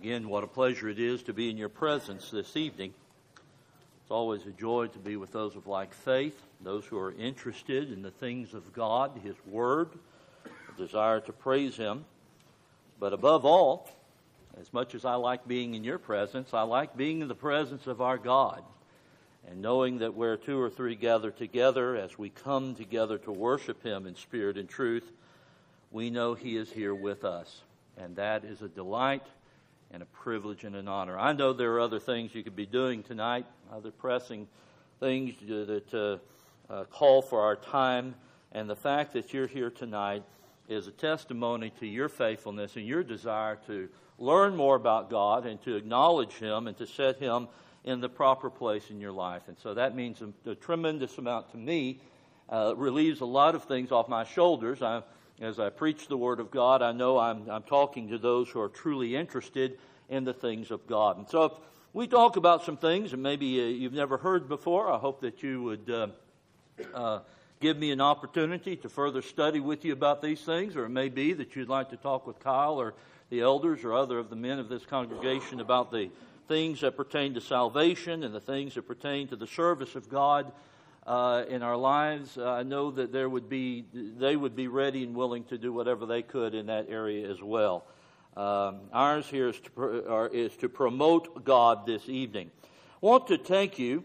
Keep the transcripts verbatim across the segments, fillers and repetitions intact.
Again, what a pleasure it is to be in your presence this evening. It's always a joy to be with those of like faith, those who are interested in the things of God, His Word, a desire to praise Him. But above all, as much as I like being in your presence, I like being in the presence of our God, and knowing that where two or three gather together, as we come together to worship Him in spirit and truth, we know He is here with us. And that is a delight and a privilege and an honor. I know there are other things you could be doing tonight, other pressing things that uh, uh, call for our time. And the fact that you're here tonight is a testimony to your faithfulness and your desire to learn more about God and to acknowledge Him and to set Him in the proper place in your life. And so that means a, a tremendous amount to me. Uh, relieves a lot of things off my shoulders. I As I preach the Word of God, I know I'm, I'm talking to those who are truly interested in the things of God. And so if we talk about some things that maybe uh, you've never heard before, I hope that you would uh, uh, give me an opportunity to further study with you about these things, or it may be that you'd like to talk with Kyle or the elders or other of the men of this congregation about the things that pertain to salvation and the things that pertain to the service of God Uh, in our lives. uh, I know that there would be, they would be ready and willing to do whatever they could in that area as well. Um, ours here is to, pr- or is to promote God this evening. I want to thank you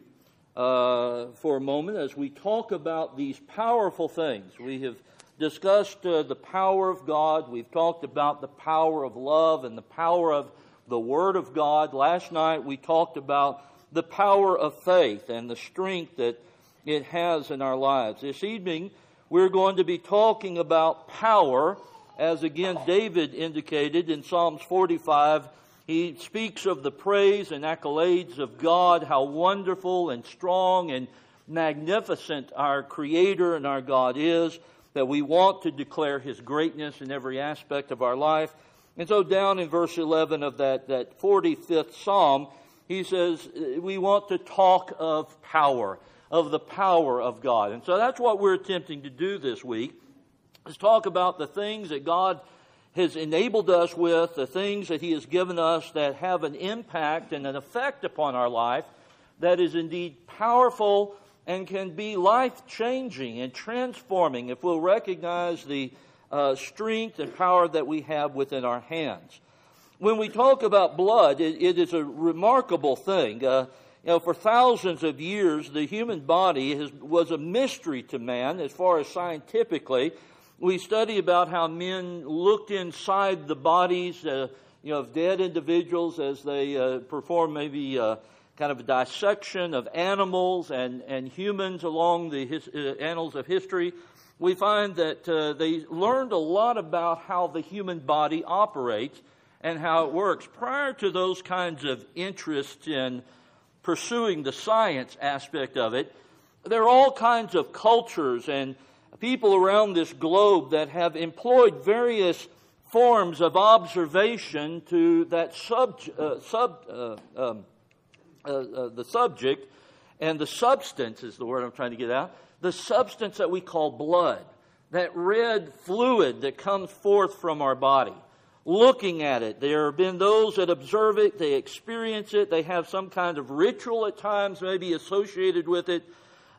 uh, for a moment as we talk about these powerful things. We have discussed uh, the power of God. We've talked about the power of love and the power of the Word of God. Last night we talked about the power of faith and the strength that it has in our lives. This evening, we're going to be talking about power, as again David indicated in Psalms forty-five. He speaks of the praise and accolades of God, how wonderful and strong and magnificent our Creator and our God is, that we want to declare His greatness in every aspect of our life. And so down in verse eleven of that, that forty-fifth Psalm, he says, we want to talk of power, of the power of God. And so that's what we're attempting to do this week, is talk about the things that God has enabled us with, the things that He has given us that have an impact and an effect upon our life that is indeed powerful and can be life-changing and transforming if we'll recognize the uh, strength and power that we have within our hands. When we talk about blood, it, it is a remarkable thing. Uh, You know, for thousands of years, the human body has, was a mystery to man as far as scientifically. We study about how men looked inside the bodies, uh, you know, of dead individuals as they uh, perform maybe uh, kind of a dissection of animals and, and humans along the his, uh, annals of history. We find that uh, they learned a lot about how the human body operates and how it works. Prior to those kinds of interests in pursuing the science aspect of it, there are all kinds of cultures and people around this globe that have employed various forms of observation to that sub, uh, sub uh, um, uh, uh, the subject and the substance is the word I'm trying to get out, the substance that we call blood, that red fluid that comes forth from our body. Looking at it, there have been those that observe it, they experience it, they have some kind of ritual at times maybe associated with it.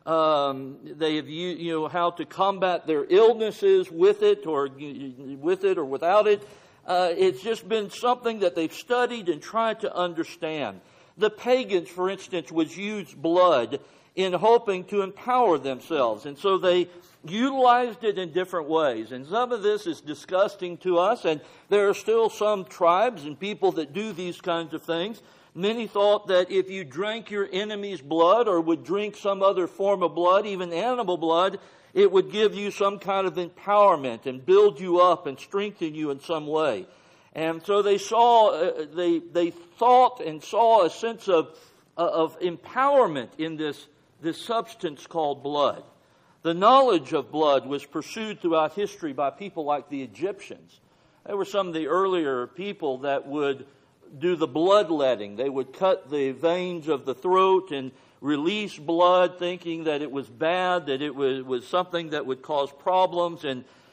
Um, they have you, you know how to combat their illnesses with it or with it or without it. Uh, it's just been something that they've studied and tried to understand. The pagans, for instance, would use blood in hoping to empower themselves, and so they utilized it in different ways. And some of this is disgusting to us, and there are still some tribes and people that do these kinds of things. Many thought that if you drank your enemy's blood or would drink some other form of blood, even animal blood, it would give you some kind of empowerment and build you up and strengthen you in some way. And so they saw, uh, they they thought and saw a sense of uh, of empowerment in this this substance called blood. The knowledge of blood was pursued throughout history by people like the Egyptians. They were some of the earlier people that would do the bloodletting. They would cut the veins of the throat and release blood, thinking that it was bad, that it was, was something that would cause problems. And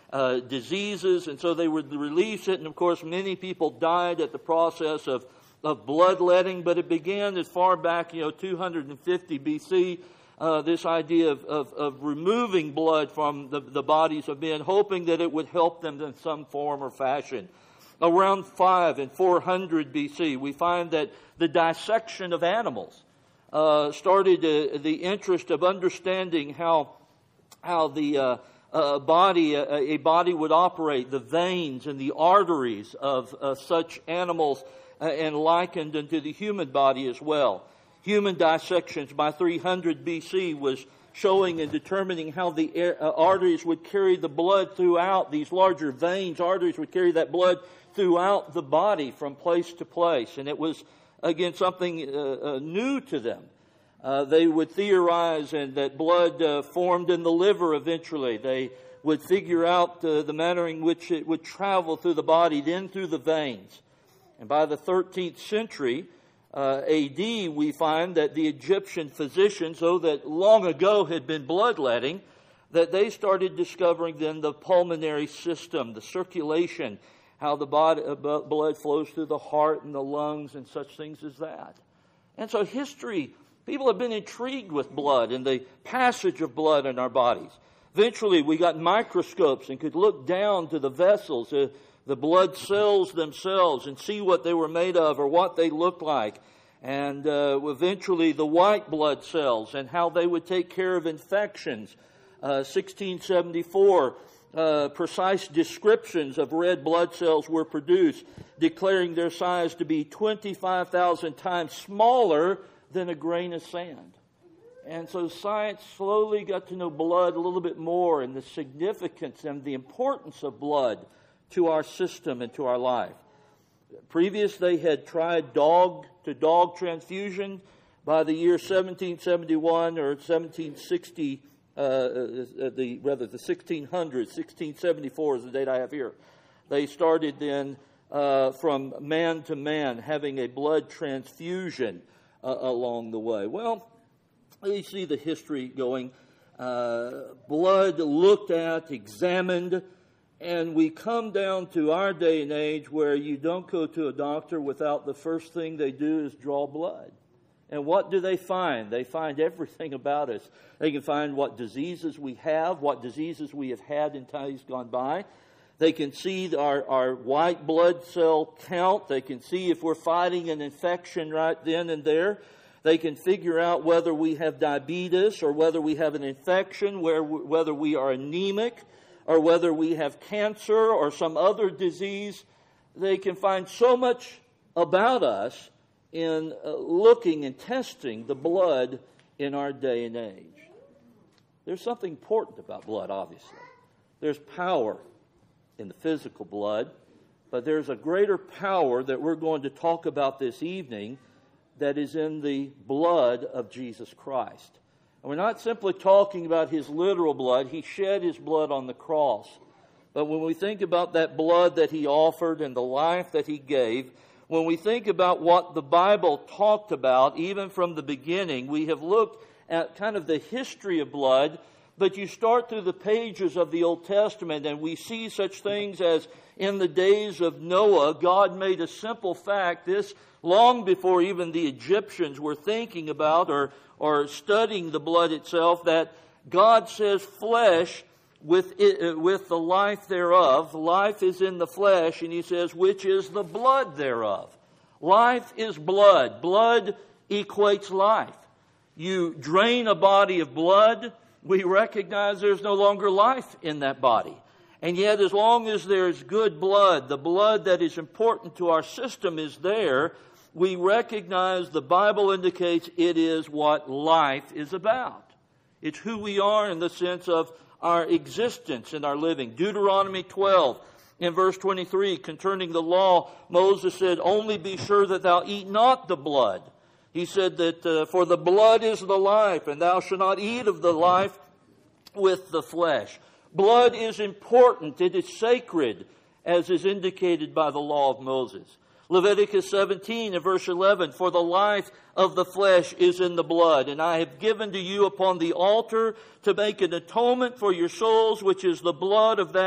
uh, diseases, and so they would release it. And of course, many people died at the process of, of bloodletting, but it began as far back, you know, two hundred fifty B C, uh, this idea of, of, of removing blood from the, the bodies of men, hoping that it would help them in some form or fashion. Around five and four hundred B C, we find that the dissection of animals uh, started uh, the interest of understanding how how the uh, uh, body a, a body would operate, the veins and the arteries of uh, such animals, uh, and likened unto the human body as well. Human dissections by three hundred B C was showing and determining how the air, uh, arteries would carry the blood throughout. These larger veins, arteries would carry that blood throughout the body from place to place. And it was, again, something uh, uh, new to them. Uh, they would theorize and that blood uh, formed in the liver eventually. They would figure out uh, the manner in which it would travel through the body, then through the veins. And by the thirteenth century uh, A D, we find that the Egyptian physicians, though that long ago had been bloodletting, that they started discovering then the pulmonary system, the circulation, how the body, uh, blood flows through the heart and the lungs and such things as that. And so history, people have been intrigued with blood and the passage of blood in our bodies. Eventually, we got microscopes and could look down to the vessels, uh, the blood cells themselves, and see what they were made of or what they looked like. And uh, eventually, the white blood cells and how they would take care of infections. Uh, sixteen seventy-four, uh, precise descriptions of red blood cells were produced, declaring their size to be twenty-five thousand times smaller than a grain of sand. And so science slowly got to know blood a little bit more, and the significance and the importance of blood to our system and to our life. Previous, they had tried dog-to-dog transfusion. By the year seventeen seventy-one or seventeen sixty, uh, the rather the sixteen hundreds, sixteen seventy-four is the date I have here. They started then uh, from man to man having a blood transfusion uh, along the way. Well, you see the history going. Uh, blood looked at, examined, and we come down to our day and age where you don't go to a doctor without the first thing they do is draw blood. And what do they find? They find everything about us. They can find what diseases we have, what diseases we have had in times gone by. They can see our, our white blood cell count. They can see if we're fighting an infection right then and there. They can figure out whether we have diabetes or whether we have an infection, where, whether we are anemic or whether we have cancer or some other disease. They can find so much about us in uh, looking and testing the blood in our day and age. There's something important about blood, obviously. There's power in the physical blood, but there's a greater power that we're going to talk about this evening that is in the blood of Jesus Christ. And we're not simply talking about his literal blood. He shed his blood on the cross. But when we think about that blood that he offered and the life that he gave, when we think about what the Bible talked about, even from the beginning, we have looked at kind of the history of blood, but you start through the pages of the Old Testament and we see such things as in the days of Noah, God made a simple fact, this long before even the Egyptians were thinking about or, or studying the blood itself, that God says flesh with it, with the life thereof. Life is in the flesh, and he says, which is the blood thereof. Life is blood. Blood equates life. You drain a body of blood, we recognize there's no longer life in that body. And yet, as long as there's good blood, the blood that is important to our system is there, we recognize the Bible indicates it is what life is about. It's who we are in the sense of our existence and our living. Deuteronomy twelve, in verse twenty-three, concerning the law, Moses said, only be sure that thou eat not the blood. He said that, uh, for the blood is the life, and thou shalt not eat of the life with the flesh. Blood is important. It is sacred, as is indicated by the law of Moses. Leviticus seventeen and verse eleven, for the life of the flesh is in the blood, and I have given to you upon the altar to make an atonement for your souls, which is the blood of that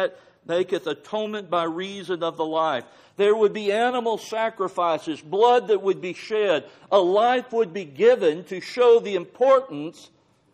maketh atonement by reason of the life. There would be animal sacrifices, blood that would be shed. A life would be given to show the importance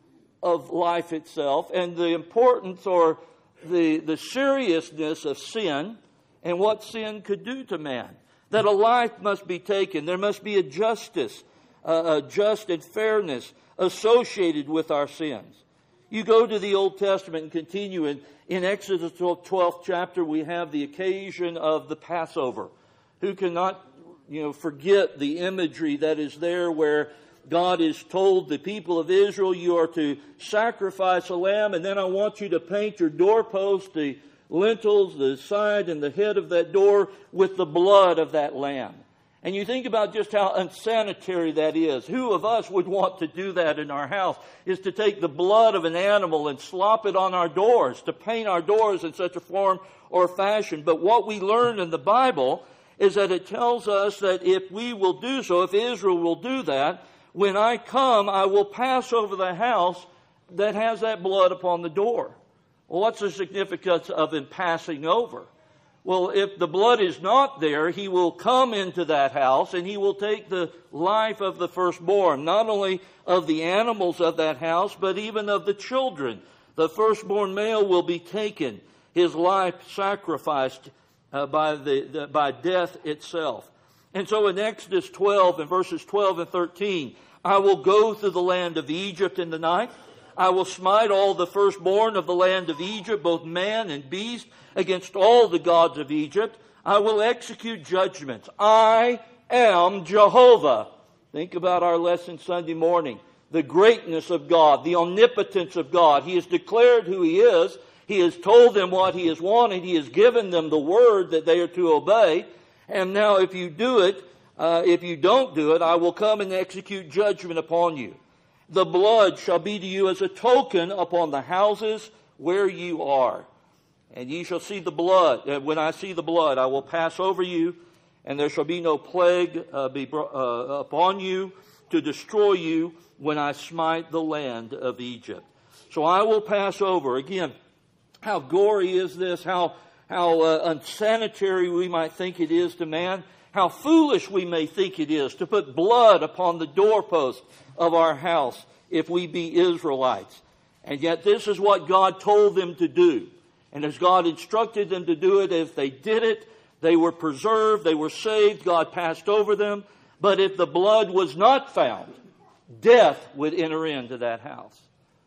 of life itself and the importance or the, the seriousness of sin and what sin could do to man. That a life must be taken. There must be a justice, uh, a just and fairness associated with our sins. You go to the Old Testament and continue in, in Exodus twelfth chapter, we have the occasion of the Passover. Who cannot, you know, forget the imagery that is there where God has told the people of Israel, you are to sacrifice a lamb, and then I want you to paint your doorpost, the lintels, the side and the head of that door with the blood of that lamb. And you think about just how unsanitary that is. Who of us would want to do that in our house? Is to take the blood of an animal and slop it on our doors, to paint our doors in such a form or fashion. But what we learn in the Bible is that it tells us that if we will do so, if Israel will do that, when I come, I will pass over the house that has that blood upon the door. Well, what's the significance of him passing over? Well, if the blood is not there, he will come into that house and he will take the life of the firstborn, not only of the animals of that house, but even of the children. The firstborn male will be taken, his life sacrificed uh, by the, the by death itself. And so in Exodus twelve, in verses twelve and thirteen, I will go through the land of Egypt in the night. I will smite all the firstborn of the land of Egypt, both man and beast, against all the gods of Egypt. I will execute judgments. I am Jehovah. Think about our lesson Sunday morning. The greatness of God, the omnipotence of God. He has declared who He is. He has told them what He has wanted. He has given them the word that they are to obey. And now if you do it, uh, if you don't do it, I will come and execute judgment upon you. The blood shall be to you as a token upon the houses where you are. And ye shall see the blood. And when I see the blood, I will pass over you, and there shall be no plague uh, be uh, upon you to destroy you when I smite the land of Egypt. So I will pass over. Again, how gory is this? How, how uh, unsanitary we might think it is to man. How foolish we may think it is to put blood upon the doorpost of our house if we be Israelites. And yet this is what God told them to do. And as God instructed them to do it, if they did it, they were preserved, they were saved, God passed over them. But if the blood was not found, death would enter into that house.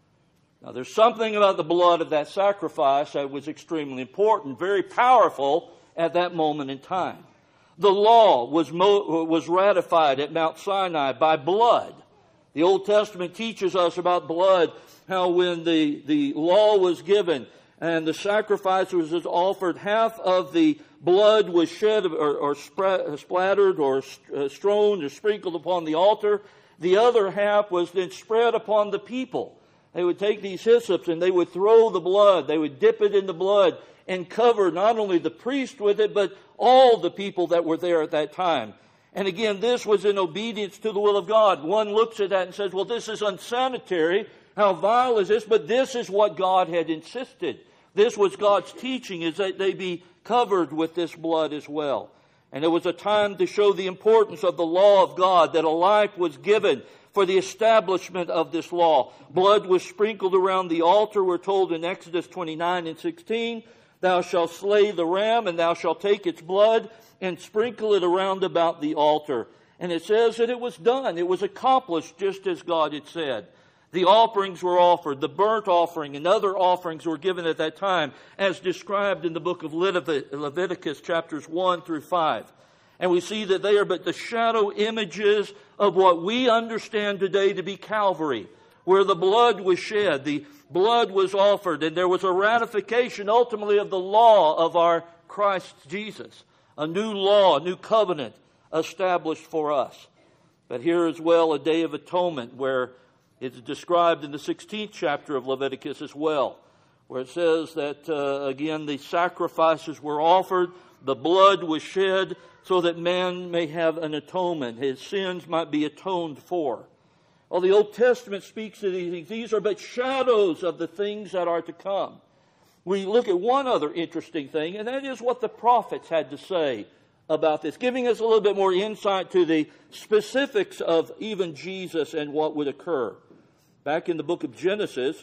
Now there's something about the blood of that sacrifice that was extremely important, very powerful at that moment in time. The law was, mo- was ratified at Mount Sinai by blood. The Old Testament teaches us about blood, how when the, the law was given and the sacrifice was offered, half of the blood was shed or, or spra- splattered or uh, strewn or sprinkled upon the altar. The other half was then spread upon the people. They would take these hyssops and they would throw the blood. They would dip it in the blood and cover not only the priest with it, but all the people that were there at that time. And again, this was in obedience to the will of God. One looks at that and says, well, this is unsanitary. How vile is this? But this is what God had insisted. This was God's teaching, is that they be covered with this blood as well. And it was a time to show the importance of the law of God, that a life was given for the establishment of this law. Blood was sprinkled around the altar, we're told in Exodus twenty-nine and sixteen. Thou shalt slay the ram, and thou shalt take its blood and sprinkle it around about the altar. And it says that it was done. It was accomplished just as God had said. The offerings were offered. The burnt offering and other offerings were given at that time, as described in the book of Leviticus chapters one through five. And we see that they are but the shadow images of what we understand today to be Calvary, where the blood was shed, the blood was offered, and there was a ratification ultimately of the law of our Christ Jesus. A new law, a new covenant established for us. But here as well a day of atonement, where it's described in the sixteenth chapter of Leviticus as well, where it says that, uh, again, the sacrifices were offered, the blood was shed, so that man may have an atonement. His sins might be atoned for. Well, the Old Testament speaks to these things. These are but shadows of the things that are to come. we look at one other interesting thing, and that is what the prophets had to say about this, giving us a little bit more insight to the specifics of even Jesus and what would occur. Back in the book of Genesis,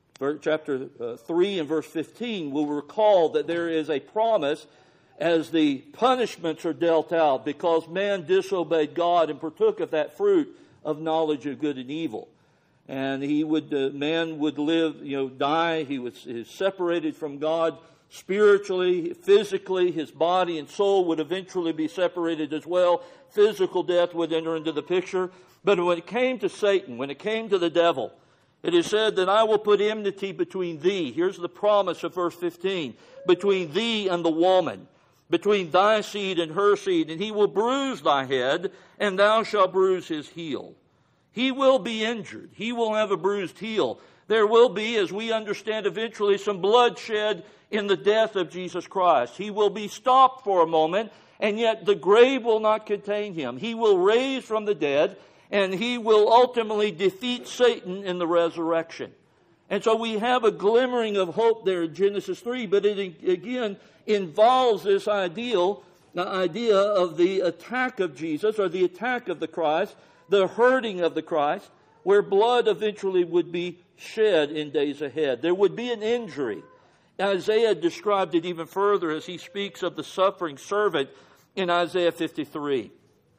chapter three and verse fifteen, we'll recall that there is a promise as the punishments are dealt out because man disobeyed God and partook of that fruit of knowledge of good and evil. And he would, uh, man would live, you know, die. He was, he was separated from God spiritually, physically. His body and soul would eventually be separated as well. Physical death would enter into the picture. But when it came to Satan, when it came to the devil, it is said that I will put enmity between thee. Here's the promise of verse fifteen. Between thee and the woman, between thy seed and her seed, and he will bruise thy head, and thou shalt bruise his heel. He will be injured. He will have a bruised heel. There will be, as we understand eventually, some bloodshed in the death of Jesus Christ. He will be stopped for a moment, and yet the grave will not contain him. He will raise from the dead, and he will ultimately defeat Satan in the resurrection. And so we have a glimmering of hope there in Genesis three, but it again involves this ideal, the idea of the attack of Jesus, or the attack of the Christ, the hurting of the Christ, where blood eventually would be shed in days ahead. There would be an injury. Isaiah described it even further as he speaks of the suffering servant in Isaiah fifty-three.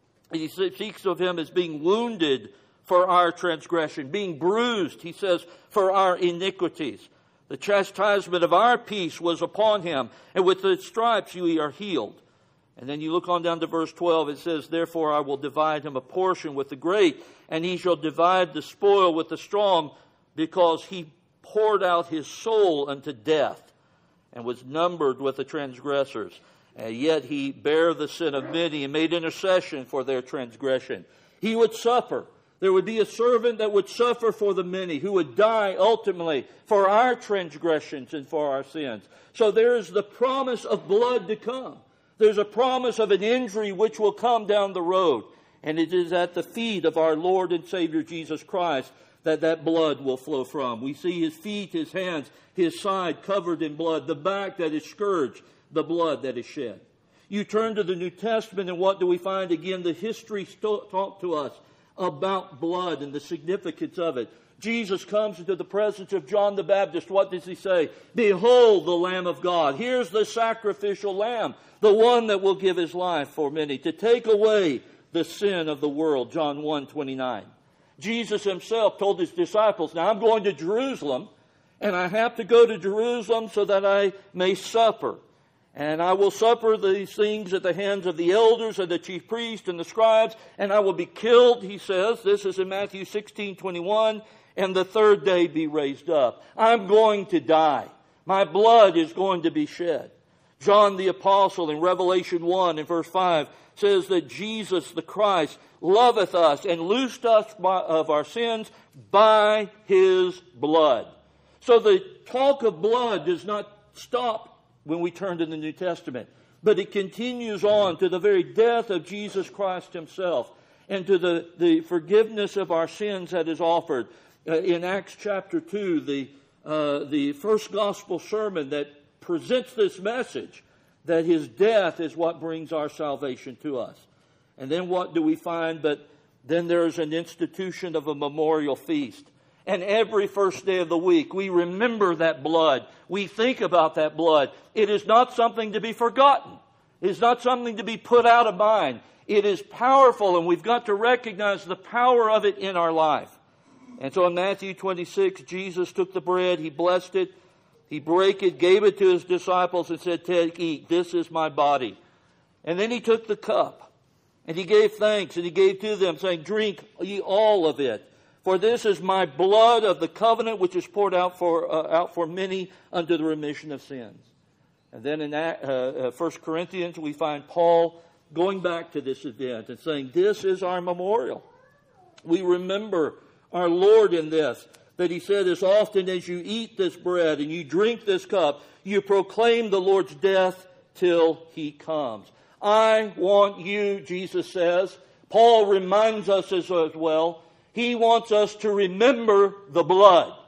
He speaks of him as being wounded for our transgression, being bruised, he says, for our iniquities. The chastisement of our peace was upon him, and with the stripes we are healed. And then you look on down to verse twelve, it says, therefore I will divide him a portion with the great, and he shall divide the spoil with the strong, because he poured out his soul unto death, and was numbered with the transgressors. And yet he bare the sin of many, and made intercession for their transgression. He would suffer. There would be a servant that would suffer for the many, who would die ultimately for our transgressions and for our sins. So there is the promise of blood to come. There's a promise of an injury which will come down the road. And it is at the feet of our Lord and Savior Jesus Christ that that blood will flow from. We see his feet, his hands, his side covered in blood, the back that is scourged, the blood that is shed. You turn to the New Testament, and what do we find? Again, the history taught to us about blood and the significance of it. Jesus comes into the presence of John the Baptist. What does he say? Behold the Lamb of God. Here's the sacrificial lamb, the one that will give his life for many, to take away the sin of the world. John one twenty-nine. Jesus himself told his disciples, now I'm going to Jerusalem, and I have to go to Jerusalem so that I may suffer. And I will suffer these things at the hands of the elders and the chief priests and the scribes, and I will be killed, he says. This is in Matthew sixteen twenty-one. And the third day be raised up. I'm going to die. My blood is going to be shed. John the Apostle in Revelation one and verse five says that Jesus the Christ loveth us and loosed us by, of our sins by his blood. So the talk of blood does not stop when we turn to the New Testament, but it continues on to the very death of Jesus Christ himself and to the, the forgiveness of our sins that is offered. Uh, in Acts chapter two, the, uh, the first gospel sermon that presents this message, that his death is what brings our salvation to us. And then what do we find? But then there's an institution of a memorial feast. And every first day of the week, we remember that blood. We think about that blood. It is not something to be forgotten. It is not something to be put out of mind. It is powerful, and we've got to recognize the power of it in our life. And so in Matthew twenty-six, Jesus took the bread, he blessed it, he brake it, gave it to his disciples, and said, take, eat, this is my body. And then he took the cup, and he gave thanks, and he gave to them, saying, drink ye all of it. For this is my blood of the covenant, which is poured out for uh, out for many unto the remission of sins. And then in that, uh, uh, First Corinthians, we find Paul going back to this event and saying, this is our memorial. We remember our Lord in this, that he said, as often as you eat this bread and you drink this cup, you proclaim the Lord's death till he comes. I want you, Jesus says. Paul reminds us as well. He wants us to remember the blood.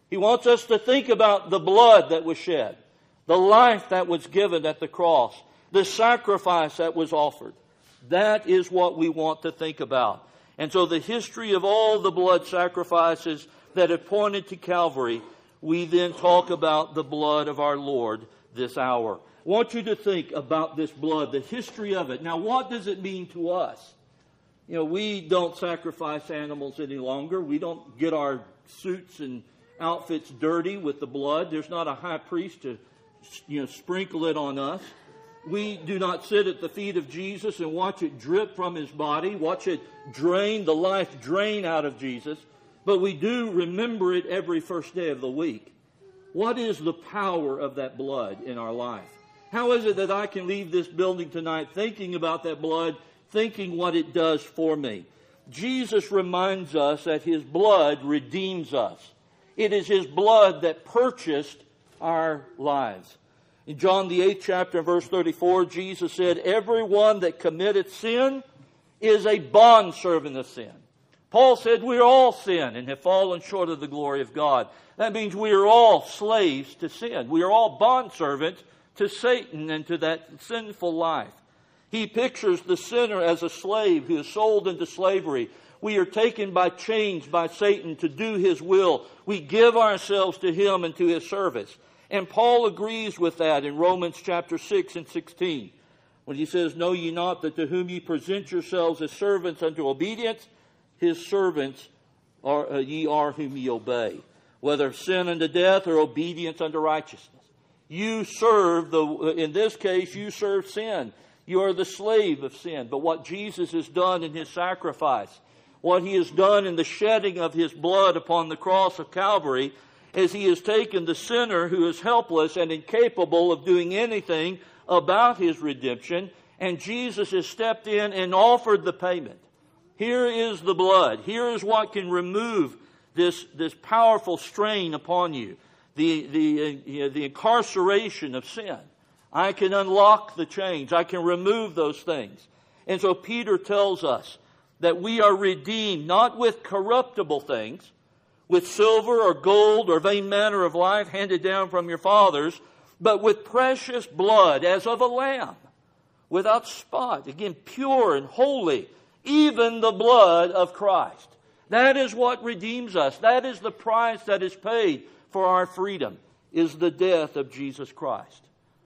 He wants us to think about the blood that was shed, the life that was given at the cross, the sacrifice that was offered. That is what we want to think about. And so the history of all the blood sacrifices that have pointed to Calvary, we then talk about the blood of our Lord this hour. I want you to think about this blood, the history of it. Now, what does it mean to us? You know, we don't sacrifice animals any longer. We don't get our suits and outfits dirty with the blood. There's not a high priest to, you know, sprinkle it on us. We do not sit at the feet of Jesus and watch it drip from his body, watch it drain, the life drain out of Jesus. But we do remember it every first day of the week. What is the power of that blood in our life? How is it that I can leave this building tonight thinking about that blood, thinking what it does for me? Jesus reminds us that his blood redeems us. It is his blood that purchased our lives. In John the eighth chapter, verse thirty-four, Jesus said, "Everyone that committeth sin is a bondservant of sin." Paul said we are all sin and have fallen short of the glory of God. That means we are all slaves to sin. We are all bondservants to Satan and to that sinful life. He pictures the sinner as a slave who is sold into slavery. We are taken by chains by Satan to do his will. We give ourselves to him and to his service. And Paul agrees with that in Romans chapter six and sixteen. When he says, "Know ye not that to whom ye present yourselves as servants unto obedience, his servants are uh, ye are whom ye obey, whether sin unto death or obedience unto righteousness." You serve, the in this case, you serve sin. You are the slave of sin. But what Jesus has done in his sacrifice, what he has done in the shedding of his blood upon the cross of Calvary, is he has taken the sinner who is helpless and incapable of doing anything about his redemption, and Jesus has stepped in and offered the payment. Here is the blood. Here is what can remove this, this powerful strain upon you, the, the, uh, you know, the incarceration of sin. I can unlock the chains. I can remove those things. And so Peter tells us that we are redeemed not with corruptible things, with silver or gold or vain manner of life handed down from your fathers, but with precious blood as of a lamb, without spot, again, pure and holy, even the blood of Christ. That is what redeems us. That is the price that is paid for our freedom, is the death of Jesus Christ.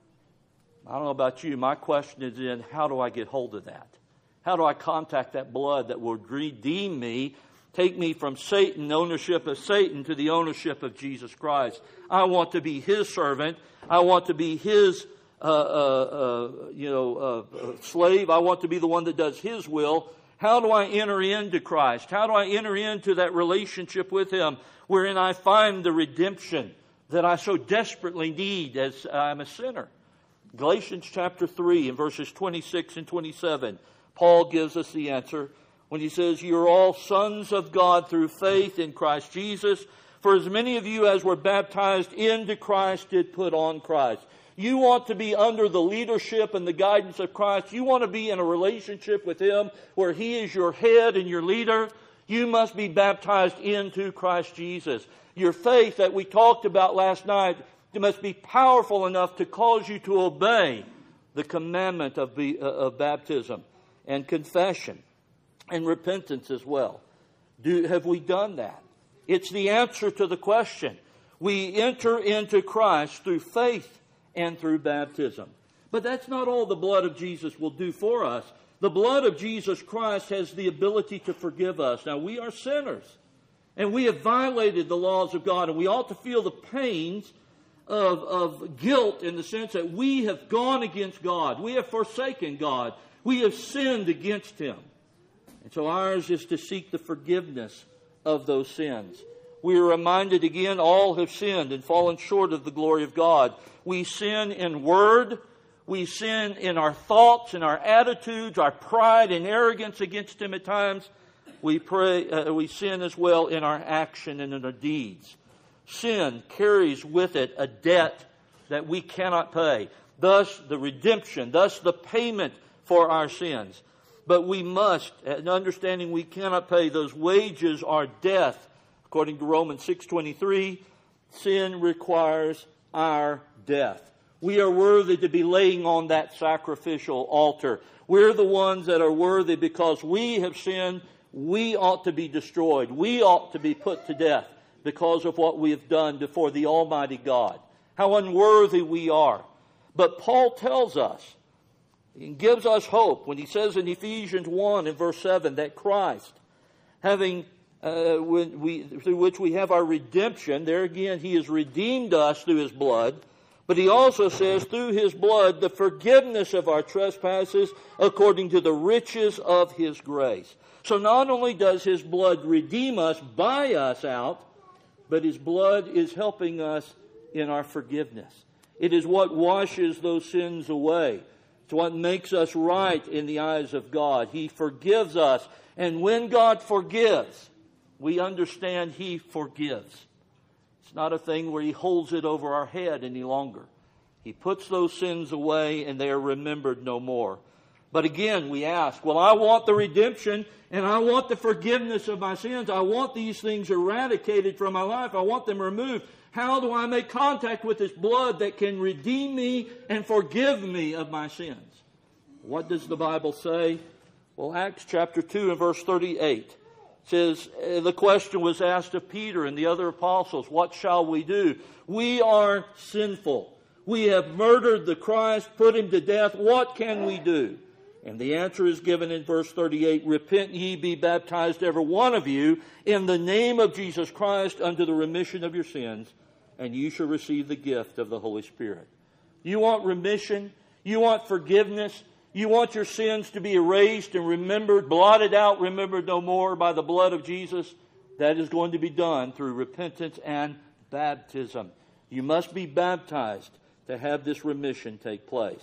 I don't know about you. My question is then, how do I get hold of that? How do I contact that blood that will redeem me, take me from Satan, ownership of Satan, to the ownership of Jesus Christ? I want to be his servant. I want to be his uh, uh, uh, you know, uh, slave. I want to be the one that does his will. How do I enter into Christ? How do I enter into that relationship with him wherein I find the redemption that I so desperately need as I'm a sinner? Galatians chapter three and verses twenty-six and twenty-seven, Paul gives us the answer when he says, "You are all sons of God through faith in Christ Jesus. For as many of you as were baptized into Christ did put on Christ." You want to be under the leadership and the guidance of Christ. You want to be in a relationship with him where he is your head and your leader. You must be baptized into Christ Jesus. Your faith that we talked about last night must be powerful enough to cause you to obey the commandment of, be, uh, of baptism and confession and repentance as well. Do, have we done that? It's the answer to the question. We enter into Christ through faith and through baptism. But that's not all the blood of Jesus will do for us. The blood of Jesus Christ has the ability to forgive us. Now, we are sinners, and we have violated the laws of God, and we ought to feel the pains of, of guilt in the sense that we have gone against God. We have forsaken God. We have sinned against him. And so ours is to seek the forgiveness of those sins. We are reminded again, all have sinned and fallen short of the glory of God. We sin in word. We sin in our thoughts, in our attitudes, our pride and arrogance against him at times. We pray. Uh, we sin as well in our action and in our deeds. Sin carries with it a debt that we cannot pay. Thus the redemption, thus the payment for our sins. But we must, in understanding we cannot pay, those wages are death. According to Romans six twenty-three, sin requires our death. We are worthy to be laying on that sacrificial altar. We're the ones that are worthy because we have sinned. We ought to be destroyed. We ought to be put to death because of what we have done before the Almighty God. How unworthy we are. But Paul tells us, he gives us hope when he says in Ephesians one and verse seven that Christ, having uh, when we, through which we have our redemption, there again he has redeemed us through his blood. But he also says, through his blood, the forgiveness of our trespasses according to the riches of his grace. So not only does his blood redeem us, buy us out, but his blood is helping us in our forgiveness. It is what washes those sins away. It's what makes us right in the eyes of God. He forgives us. And when God forgives, we understand he forgives. It's not a thing where he holds it over our head any longer. He puts those sins away and they are remembered no more. But again, we ask, well, I want the redemption and I want the forgiveness of my sins. I want these things eradicated from my life. I want them removed. How do I make contact with this blood that can redeem me and forgive me of my sins? What does the Bible say? Well, Acts chapter two and verse thirty-eight says, the question was asked of Peter and the other apostles, what shall we do? We are sinful. We have murdered the Christ, put him to death. What can we do? And the answer is given in verse thirty-eight, repent ye, be baptized every one of you in the name of Jesus Christ unto the remission of your sins, and you shall receive the gift of the Holy Spirit. You want remission? You want forgiveness? You want your sins to be erased and remembered, blotted out, remembered no more by the blood of Jesus? That is going to be done through repentance and baptism. You must be baptized to have this remission take place.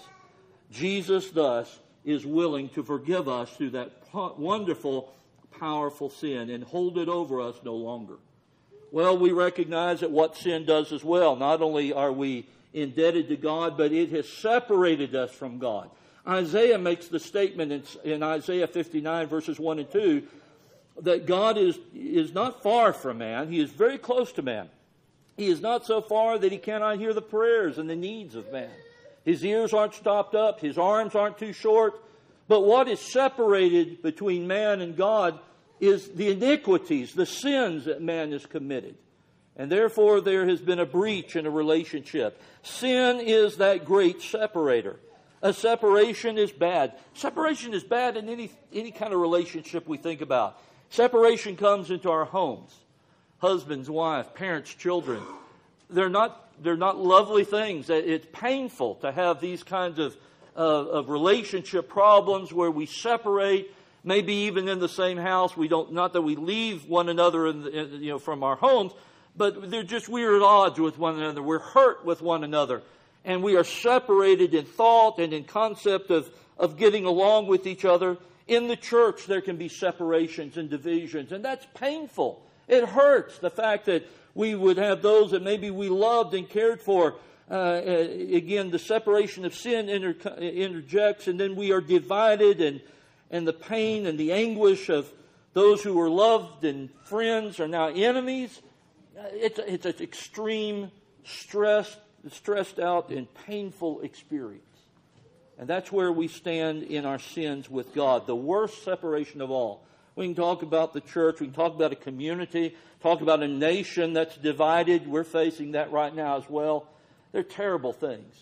Jesus, thus, is willing to forgive us through that wonderful, powerful sin and hold it over us no longer. Well, we recognize that what sin does as well. Not only are we indebted to God, but it has separated us from God. Isaiah makes the statement in, in Isaiah fifty-nine, verses one and two, that God is, is not far from man. He is very close to man. He is not so far that he cannot hear the prayers and the needs of man. His ears aren't stopped up. His arms aren't too short. But what is separated between man and God is the iniquities, the sins that man has committed. And therefore there has been a breach in a relationship. Sin is that great separator. A separation is bad. Separation is bad in any, any kind of relationship we think about. Separation comes into our homes. Husbands, wives, parents, children. They're not, they're not lovely things. It's painful to have these kinds of, uh, of relationship problems where we separate, maybe even in the same house. We don't, not that we leave one another in the, in, you know, from our homes, but they're just we're at odds with one another. We're hurt with one another. And we are separated in thought and in concept of, of getting along with each other. In the church, there can be separations and divisions, and that's painful. It hurts, the fact that we would have those that maybe we loved and cared for. Uh, again, the separation of sin inter- interjects, and then we are divided, and, and the pain and the anguish of those who were loved and friends are now enemies. It's, it's an extreme stress. stressed out and painful experience. And that's where we stand in our sins with God. The worst separation of all. We can talk about the church. We can talk about a community. Talk about a nation that's divided. We're facing that right now as well. They're terrible things.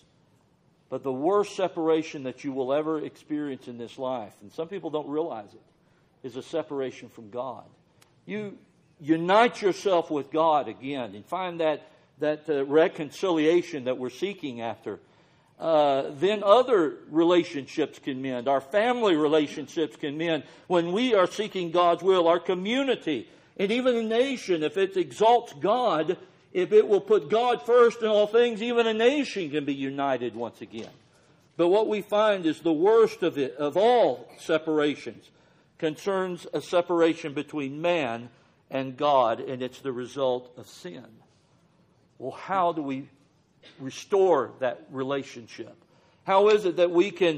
But the worst separation that you will ever experience in this life, and some people don't realize it, is a separation from God. You unite yourself with God again and find that that uh, reconciliation that we're seeking after. Uh, then other relationships can mend. Our family relationships can mend when we are seeking God's will. Our community and even a nation, if it exalts God, if it will put God first in all things, even a nation can be united once again. But what we find is the worst of it, of all separations, concerns a separation between man and God, and it's the result of sin. Well, how do we restore that relationship? How is it that we can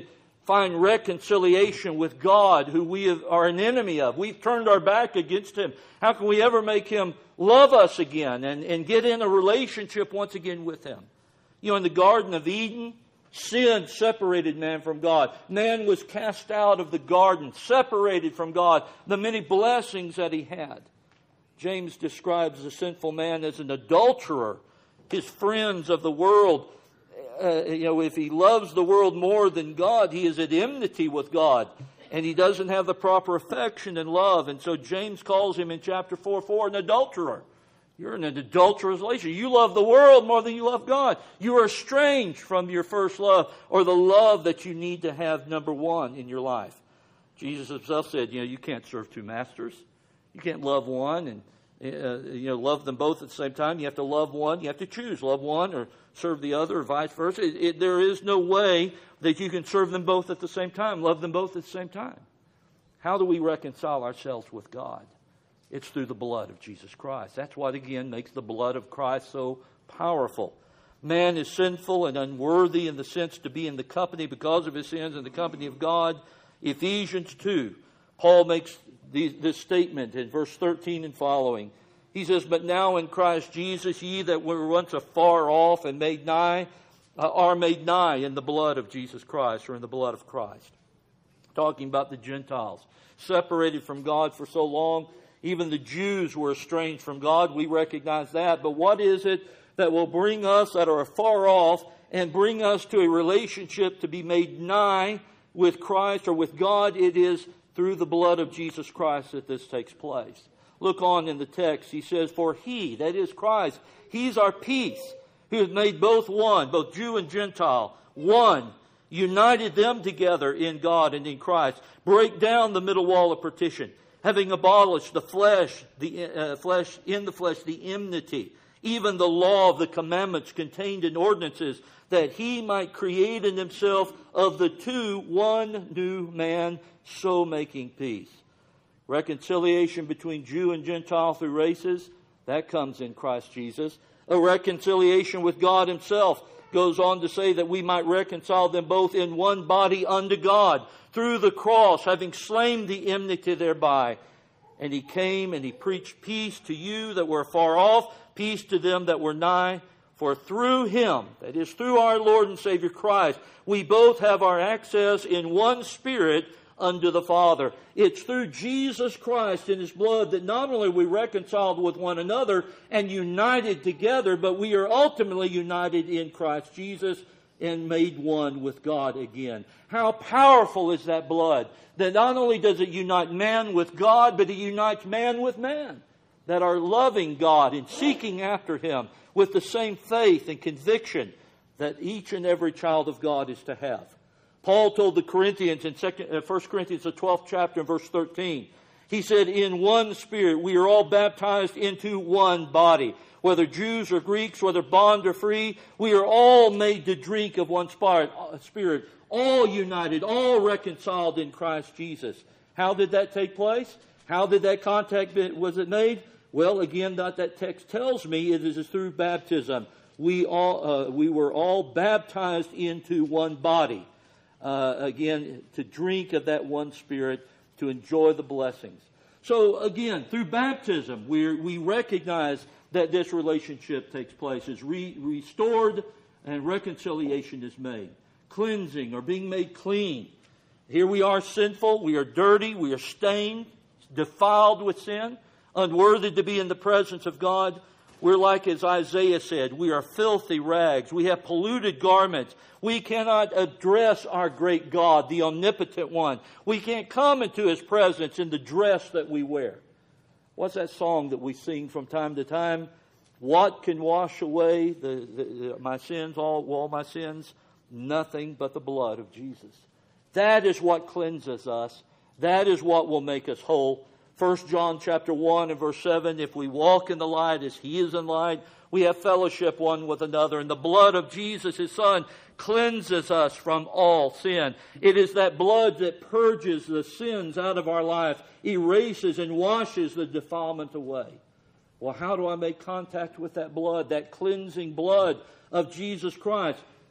find reconciliation with God, who we are an enemy of. We've turned our back against Him. How can we ever make Him love us again and, and get in a relationship once again with Him? You know, in the Garden of Eden, sin separated man from God. Man was cast out of the garden, separated from God, the many blessings that he had. James describes the sinful man as an adulterer, his friends of the world. Uh, you know, if he loves the world more than God, he is at enmity with God. And he doesn't have the proper affection and love. And so James calls him in chapter four four an adulterer. You're in an adulterous relationship. You love the world more than you love God. You are estranged from your first love, or the love that you need to have number one in your life. Jesus himself said, you know, you can't serve two masters. You can't love one and uh, you know love them both at the same time. You have to love one. You have to choose. Love one or serve the other, or vice versa. It, it, there is no way that you can serve them both at the same time, love them both at the same time. How do we reconcile ourselves with God? It's through the blood of Jesus Christ. That's what, again, makes the blood of Christ so powerful. Man is sinful and unworthy in the sense to be in the company because of his sins in the company of God. Ephesians two, Paul makes this statement in verse thirteen and following. He says, but now in Christ Jesus, ye that were once afar off and made nigh, uh, are made nigh in the blood of Jesus Christ, or in the blood of Christ. Talking about the Gentiles, separated from God for so long. Even the Jews were estranged from God. We recognize that. But what is it that will bring us that are far off and bring us to a relationship to be made nigh with Christ or with God? It is through the blood of Jesus Christ that this takes place. Look on in the text. He says, for He, that is Christ, He's our peace, who has made both one, both Jew and Gentile, one, united them together in God and in Christ. Break down the middle wall of partition, having abolished the flesh, the uh, flesh in the flesh, the enmity, even the law of the commandments contained in ordinances, that He might create in Himself of the two one new man, so making peace. Reconciliation between Jew and Gentile through races, that comes in Christ Jesus. A reconciliation with God Himself goes on to say that we might reconcile them both in one body unto God through the cross, having slain the enmity thereby. And He came and He preached peace to you that were far off, peace to them that were nigh. For through Him, that is through our Lord and Savior Christ, we both have our access in one Spirit unto the Father. It's through Jesus Christ and His blood that not only are we reconciled with one another and united together, but we are ultimately united in Christ Jesus and made one with God again. How powerful is that blood, that not only does it unite man with God, but it unites man with man, that are loving God and seeking after Him with the same faith and conviction that each and every child of God is to have. Paul told the Corinthians in First Corinthians, the twelfth chapter, verse thirteen, he said, in one Spirit we are all baptized into one body. Whether Jews or Greeks, whether bond or free, we are all made to drink of one Spirit, all united, all reconciled in Christ Jesus. How did that take place? How did that contact be, was it made? Well, again, that, that text tells me it is through baptism. We all uh, we were all baptized into one body. Uh, again, to drink of that one Spirit, to enjoy the blessings. So again, through baptism, we we recognize that this relationship takes place, is re- restored, and reconciliation is made. Cleansing, or being made clean. Here we are sinful, we are dirty, we are stained, defiled with sin, unworthy to be in the presence of God. We're like, as Isaiah said, we are filthy rags. We have polluted garments. We cannot address our great God, the omnipotent one. We can't come into His presence in the dress that we wear. What's that song that we sing from time to time? What can wash away the, the, the, my sins, all, all my sins? Nothing but the blood of Jesus. That is what cleanses us. That is what will make us whole. First John chapter one and verse seven, if we walk in the light as He is in light, we have fellowship one with another. And the blood of Jesus, His Son, cleanses us from all sin. It is that blood that purges the sins out of our life, erases and washes the defilement away. Well, how do I make contact with that blood, that cleansing blood of Jesus Christ?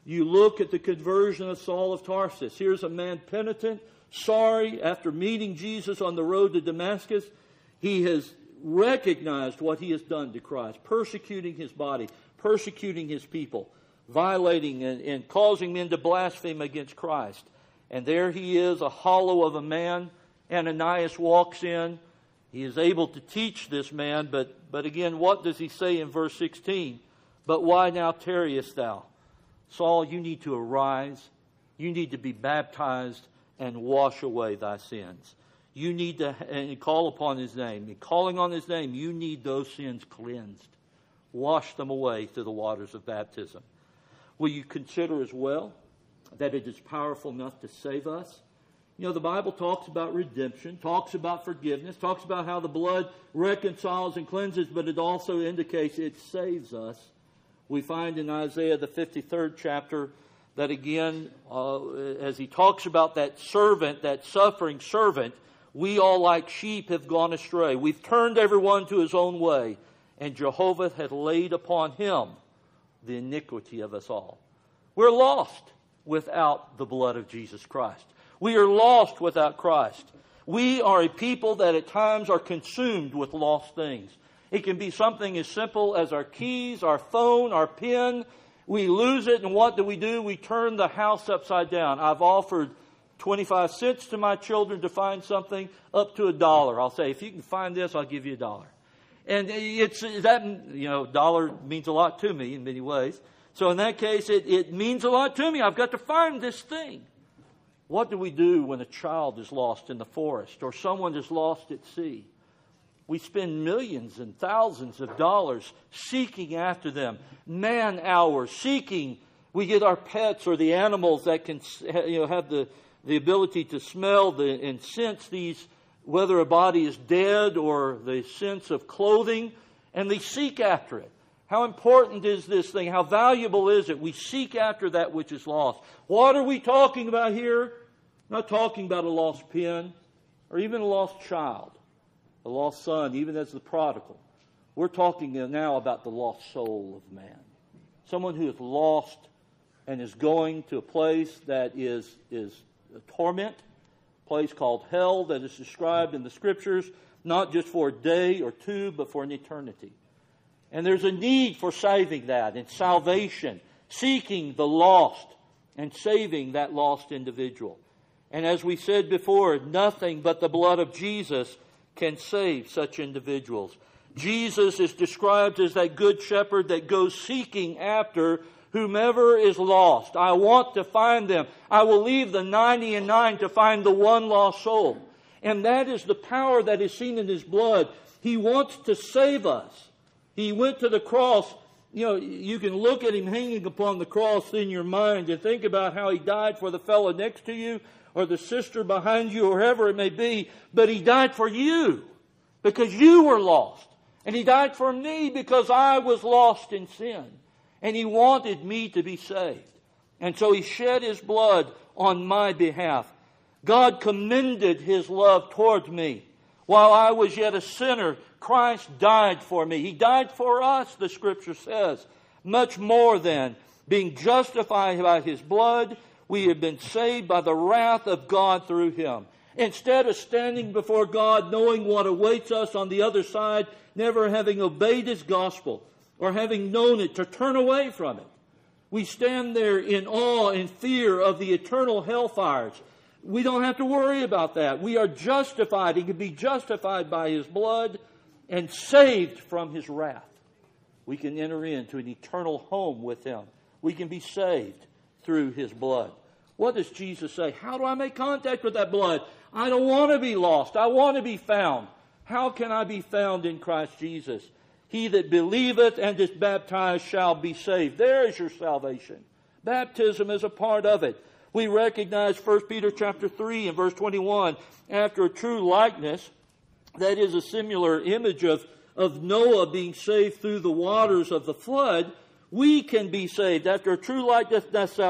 You look at the conversion of Saul of Tarsus. Here's a man penitent, sorry, after meeting Jesus on the road to Damascus. He has recognized what he has done to Christ, persecuting his body, persecuting his people, violating and, and causing men to blaspheme against Christ. And there he is, a hollow of a man. Ananias walks in. He is able to teach this man, but, but again, what does he say in verse sixteen? But why now tarriest thou? Saul, you need to arise. You need to be baptized and wash away thy sins. You need to and call upon his name. In calling on his name, you need those sins cleansed. Wash them away through the waters of baptism. Will you consider as well that it is powerful enough to save us? You know, the Bible talks about redemption, talks about forgiveness, talks about how the blood reconciles and cleanses, but it also indicates it saves us. We find in Isaiah the fifty-third chapter that again, uh, as he talks about that servant, that suffering servant, we all like sheep have gone astray. We've turned everyone to his own way, and Jehovah hath laid upon him the iniquity of us all. We're lost without the blood of Jesus Christ. We are lost without Christ. We are a people that at times are consumed with lost things. It can be something as simple as our keys, our phone, our pen. We lose it, and what do we do? We turn the house upside down. I've offered twenty-five cents to my children to find something, up to a dollar. I'll say, if you can find this, I'll give you a dollar. And it's that, you know, dollar means a lot to me in many ways. So in that case, it, it means a lot to me. I've got to find this thing. What do we do when a child is lost in the forest or someone is lost at sea? We spend millions and thousands of dollars seeking after them, man hours seeking. We get our pets or the animals that can, you know, have the, the ability to smell the, and sense these, whether a body is dead or the sense of clothing, and they seek after it. How important is this thing? How valuable is it? We seek after that which is lost. What are we talking about here? I'm not talking about a lost pen or even a lost child, a lost son, even as the prodigal. We're talking now about the lost soul of man. Someone who is lost and is going to a place that is, is a torment, a place called hell that is described in the Scriptures, not just for a day or two, but for an eternity. And there's a need for saving that and salvation, seeking the lost and saving that lost individual. And as we said before, nothing but the blood of Jesus can save such individuals. Jesus is described as that good shepherd that goes seeking after whomever is lost. I want to find them. I will leave the ninety and nine to find the one lost soul. And that is the power that is seen in His blood. He wants to save us. He went to the cross. You know, you can look at Him hanging upon the cross in your mind and think about how He died for the fellow next to you or the sister behind you or whoever it may be. But He died for you because you were lost. And He died for me because I was lost in sin. And He wanted me to be saved. And so He shed His blood on my behalf. God commended His love toward me. While I was yet a sinner, Christ died for me. He died for us, the Scripture says. Much more than being justified by His blood, we have been saved by the wrath of God through Him. Instead of standing before God knowing what awaits us on the other side, never having obeyed His gospel or having known it, to turn away from it, we stand there in awe and fear of the eternal hellfires. We don't have to worry about that. We are justified. He can be justified by His blood and saved from His wrath. We can enter into an eternal home with Him. We can be saved through His blood. What does Jesus say? How do I make contact with that blood? I don't want to be lost. I want to be found. How can I be found in Christ Jesus? He that believeth and is baptized shall be saved. There is your salvation. Baptism is a part of it. We recognize First Peter chapter three and verse twenty-one, after a true likeness, that is a similar image of, of Noah being saved through the waters of the flood, we can be saved. After a true likeness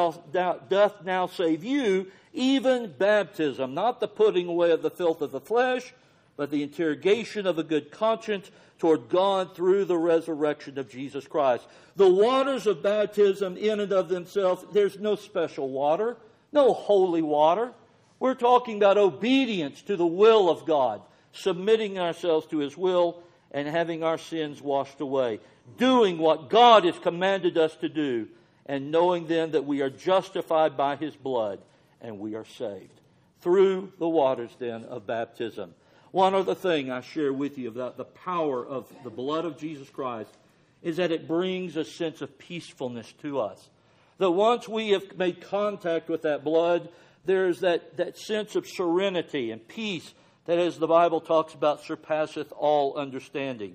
doth now save you, even baptism, not the putting away of the filth of the flesh, but the interrogation of a good conscience toward God through the resurrection of Jesus Christ. The waters of baptism in and of themselves, there's no special water, no holy water. We're talking about obedience to the will of God, submitting ourselves to His will and having our sins washed away, doing what God has commanded us to do, and knowing then that we are justified by His blood and we are saved through the waters then of baptism. One other thing I share with you about the power of the blood of Jesus Christ is that it brings a sense of peacefulness to us. That once we have made contact with that blood, there's that, that sense of serenity and peace that, as the Bible talks about, surpasseth all understanding.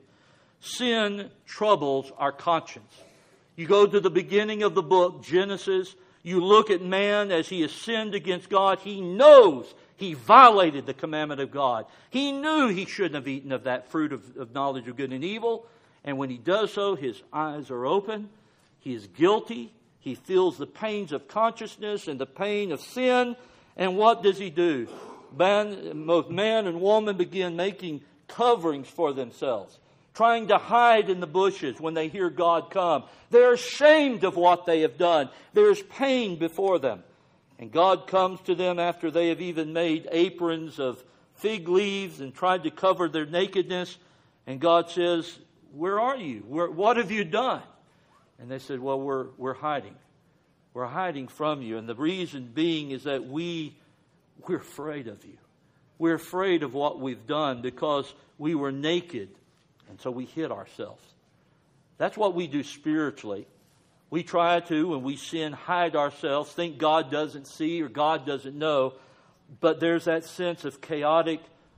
Sin troubles our conscience. You go to the beginning of the book, Genesis, you look at man as he has sinned against God. He knows he violated the commandment of God. He knew he shouldn't have eaten of that fruit of, of knowledge of good and evil. And when he does so, his eyes are open. He is guilty. He feels the pains of consciousness and the pain of sin. And what does he do? Man, both man and woman begin making coverings for themselves, trying to hide in the bushes when they hear God come. They're ashamed of what they have done. There's pain before them. And God comes to them after they have even made aprons of fig leaves and tried to cover their nakedness. And God says, where are you? Where, what have you done? And they said, well, we're, we're hiding. We're hiding from you. And the reason being is that we, we're afraid of you. We're afraid of what we've done because we were naked. And so we hid ourselves. That's what we do spiritually. We try to, when we sin, hide ourselves, think God doesn't see or God doesn't know. But there's that sense of chaotic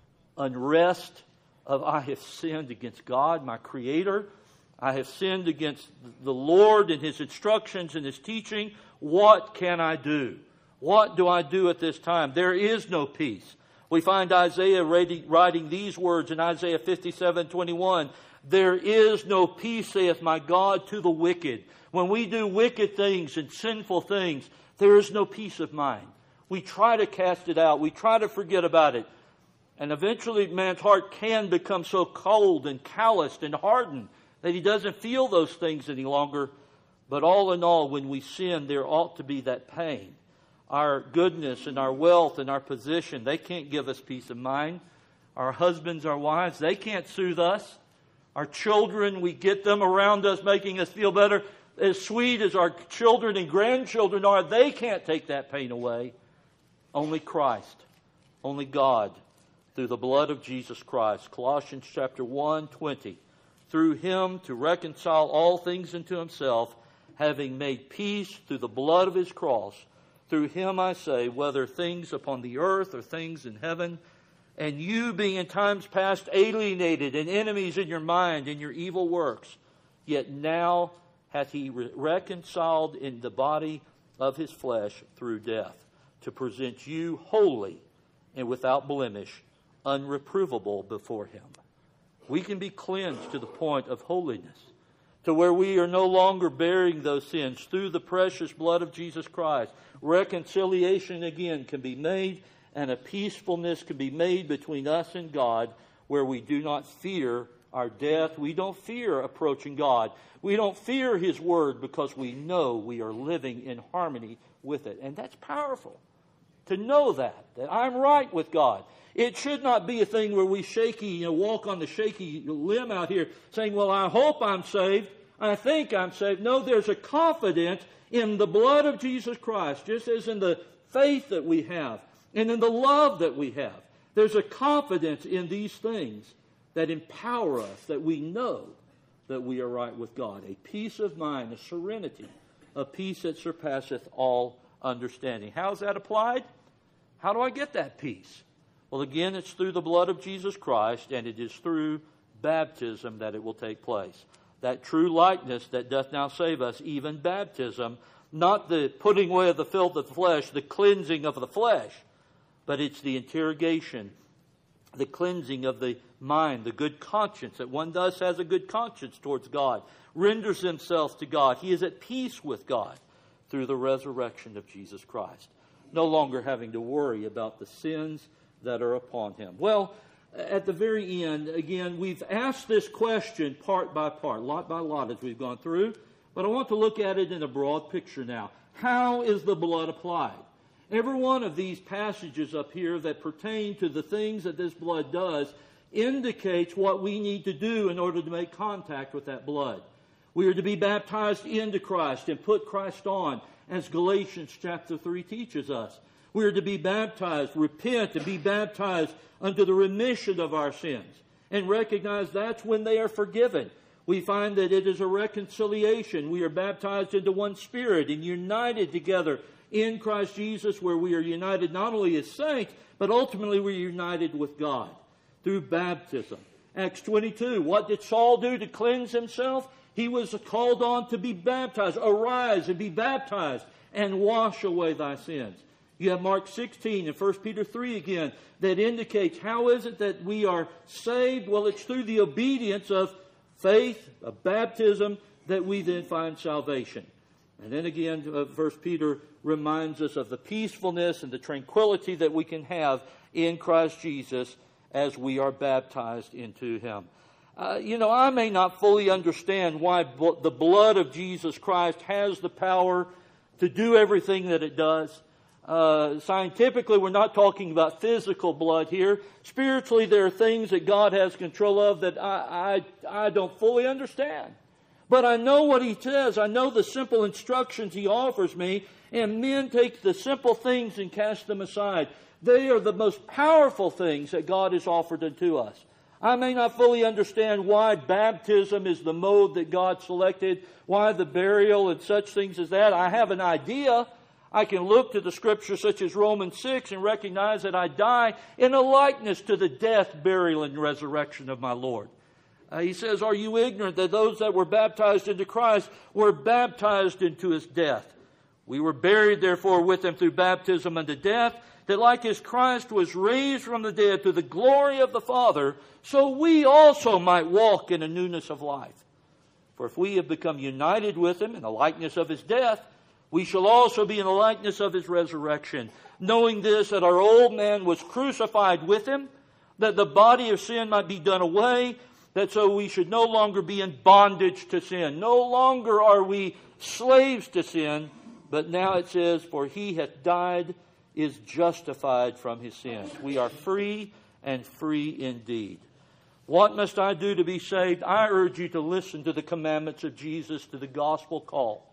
unrest of I have sinned against God, my Creator. I have sinned against the Lord and His instructions and His teaching. What can I do? What do I do at this time? There is no peace. We find Isaiah writing these words in Isaiah fifty-seven twenty-one. There is no peace, saith my God, to the wicked. When we do wicked things and sinful things, there is no peace of mind. We try to cast it out. We try to forget about it. And eventually man's heart can become so cold and calloused and hardened that he doesn't feel those things any longer. But all in all, when we sin, there ought to be that pain. Our goodness and our wealth and our position, they can't give us peace of mind. Our husbands, our wives, they can't soothe us. Our children, we get them around us making us feel better. As sweet as our children and grandchildren are, they can't take that pain away. Only Christ, only God, through the blood of Jesus Christ. Colossians chapter one twenty. Through Him to reconcile all things unto Himself, having made peace through the blood of His cross. Through Him, I say, whether things upon the earth or things in heaven, and you being in times past alienated and enemies in your mind and your evil works, yet now hath He re- reconciled in the body of His flesh through death, to present you holy and without blemish, unreprovable before Him. We can be cleansed to the point of holiness, to where we are no longer bearing those sins through the precious blood of Jesus Christ. Reconciliation again can be made, and a peacefulness can be made between us and God, where we do not fear our death. We don't fear approaching God. We don't fear His Word because we know we are living in harmony with it. And that's powerful, to know that, that I'm right with God. It should not be a thing where we shaky, you know, walk on the shaky limb out here saying, well, I hope I'm saved. I think I'm saved. No, there's a confidence in the blood of Jesus Christ, just as in the faith that we have and in the love that we have. There's a confidence in these things that empower us, that we know that we are right with God. A peace of mind, a serenity, a peace that surpasseth all understanding. How is that applied? How do I get that peace? Well, again, it's through the blood of Jesus Christ, and it is through baptism that it will take place. That true likeness that doth now save us, even baptism, not the putting away of the filth of the flesh, the cleansing of the flesh, but it's the interrogation, the cleansing of the mind, the good conscience, that one thus has a good conscience towards God, renders himself to God. He is at peace with God through the resurrection of Jesus Christ, no longer having to worry about the sins that are upon him. Well, at the very end, again, we've asked this question part by part, lot by lot as we've gone through, but I want to look at it in a broad picture now. How is the blood applied? Every one of these passages up here that pertain to the things that this blood does indicates what we need to do in order to make contact with that blood. We are to be baptized into Christ and put Christ on, as Galatians chapter three teaches us. We are to be baptized, repent, and be baptized unto the remission of our sins, and recognize that's when they are forgiven. We find that it is a reconciliation. We are baptized into one Spirit and united together in Christ Jesus, where we are united not only as saints, but ultimately we're united with God through baptism. Acts twenty-two, what did Saul do to cleanse himself? He was called on to be baptized. Arise and be baptized and wash away thy sins. You have Mark sixteen and First Peter three again that indicates how is it that we are saved? Well, it's through the obedience of faith, of baptism, that we then find salvation. And then again, uh, First Peter reminds us of the peacefulness and the tranquility that we can have in Christ Jesus as we are baptized into Him. Uh, you know, I may not fully understand why b- the blood of Jesus Christ has the power to do everything that it does. Uh, scientifically, we're not talking about physical blood here. Spiritually, there are things that God has control of that I, I, I don't fully understand. But I know what He says. I know the simple instructions He offers me, and men take the simple things and cast them aside. They are the most powerful things that God has offered unto us. I may not fully understand why baptism is the mode that God selected, why the burial and such things as that. I have an idea. I can look to the Scripture such as Romans six and recognize that I die in a likeness to the death, burial, and resurrection of my Lord. Uh, he says, are you ignorant that those that were baptized into Christ were baptized into His death? We were buried, therefore, with Him through baptism unto death, that like as Christ was raised from the dead to the glory of the Father, so we also might walk in a newness of life. For if we have become united with Him in the likeness of His death, we shall also be in the likeness of His resurrection, knowing this, that our old man was crucified with Him, that the body of sin might be done away, that so we should no longer be in bondage to sin. No longer are we slaves to sin, but now it says, for He hath died, is justified from his sins. We are free and free indeed. What must I do to be saved? I urge you to listen to the commandments of Jesus, to the gospel call.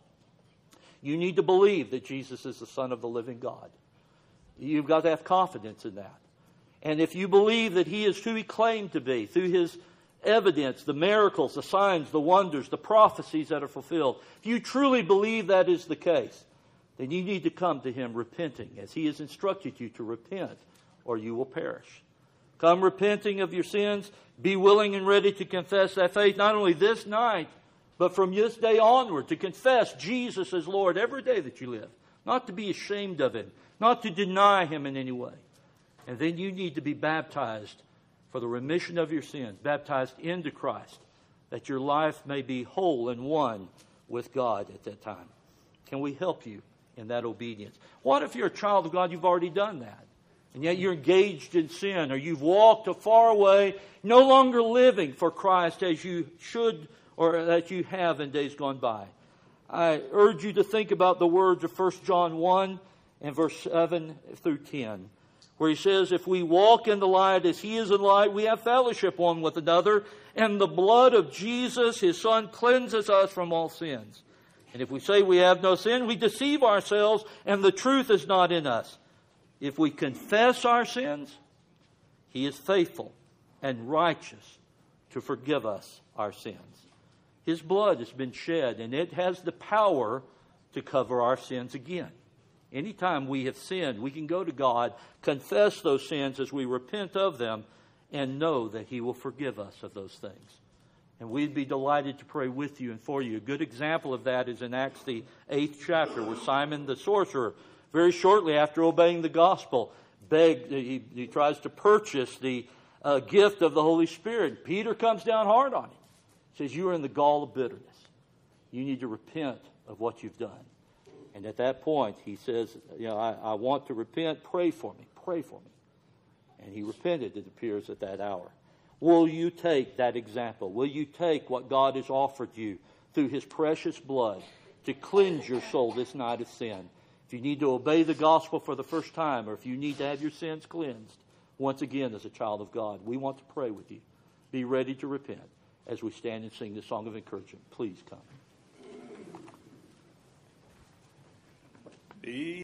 You need to believe that Jesus is the Son of the living God. You've got to have confidence in that. And if you believe that He is who He claimed to be, through His evidence, the miracles, the signs, the wonders, the prophecies that are fulfilled, if you truly believe that is the case, then you need to come to Him repenting, as He has instructed you to repent, or you will perish. Come repenting of your sins. Be willing and ready to confess that faith, not only this night, but from this day onward, to confess Jesus as Lord every day that you live. Not to be ashamed of Him, not to deny Him in any way. And then you need to be baptized for the remission of your sins, baptized into Christ, that your life may be whole and one with God at that time. Can we help you in that obedience? What if you're a child of God, you've already done that, and yet you're engaged in sin, or you've walked a far away, no longer living for Christ as you should or that you have in days gone by? I urge you to think about the words of First John one and verse seven through ten, where he says, if we walk in the light as He is in light, we have fellowship one with another, and the blood of Jesus, His Son, cleanses us from all sins. And if we say we have no sin, we deceive ourselves, and the truth is not in us. If we confess our sins, He is faithful and righteous to forgive us our sins. His blood has been shed, and it has the power to cover our sins again. Anytime we have sinned, we can go to God, confess those sins as we repent of them, and know that He will forgive us of those things. And we'd be delighted to pray with you and for you. A good example of that is in Acts, the eighth chapter, where Simon the sorcerer, very shortly after obeying the gospel, begged, he, he tries to purchase the uh, gift of the Holy Spirit. Peter comes down hard on him. He says, you are in the gall of bitterness. You need to repent of what you've done. And at that point, he says, you know, I, I want to repent. Pray for me. Pray for me. And he repented, it appears, at that hour. Will you take that example? Will you take what God has offered you through his precious blood to cleanse your soul this night of sin? If you need to obey the gospel for the first time, or if you need to have your sins cleansed, once again as a child of God, we want to pray with you. Be ready to repent as we stand and sing this song of encouragement. Please come. Be